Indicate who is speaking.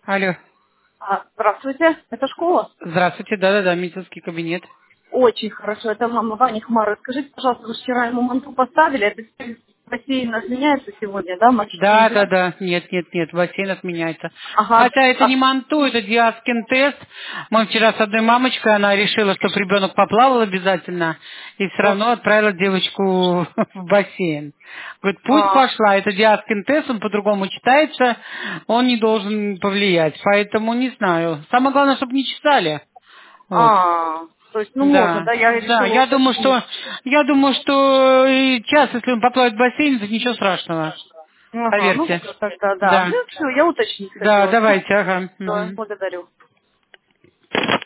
Speaker 1: Алло.
Speaker 2: Здравствуйте, это школа?
Speaker 1: Здравствуйте, да-да-да, медицинский кабинет.
Speaker 2: Очень хорошо, это мама Вани Хмары. Скажите, пожалуйста, вы вчера ему манту поставили, это бассейн отменяется сегодня, да, матч нельзя?
Speaker 1: Да-да-да, нет, бассейн отменяется.
Speaker 2: Ага,
Speaker 1: Хотя это не манту, это диаскин тест. Мы вчера с одной мамочкой, она решила, что ребенок поплавал обязательно, и все равно отправила девочку в бассейн. Говорит, пусть пошла, это диаскин тест, он по-другому читается, он не должен повлиять, поэтому не знаю. Самое главное, чтобы не чесали. Вот.
Speaker 2: то есть, ну, можно,
Speaker 1: Да,
Speaker 2: да, я
Speaker 1: да,
Speaker 2: решила
Speaker 1: я
Speaker 2: уточнить.
Speaker 1: думаю, что и час, если он поплавает в бассейн, это ничего страшного.
Speaker 2: Ага, ну
Speaker 1: Поверьте.
Speaker 2: все тогда, да.
Speaker 1: Да.
Speaker 2: Ну все, я уточнить
Speaker 1: Да,
Speaker 2: хотела.
Speaker 1: давайте, ага.
Speaker 2: Всё,
Speaker 1: Мгм.
Speaker 2: благодарю.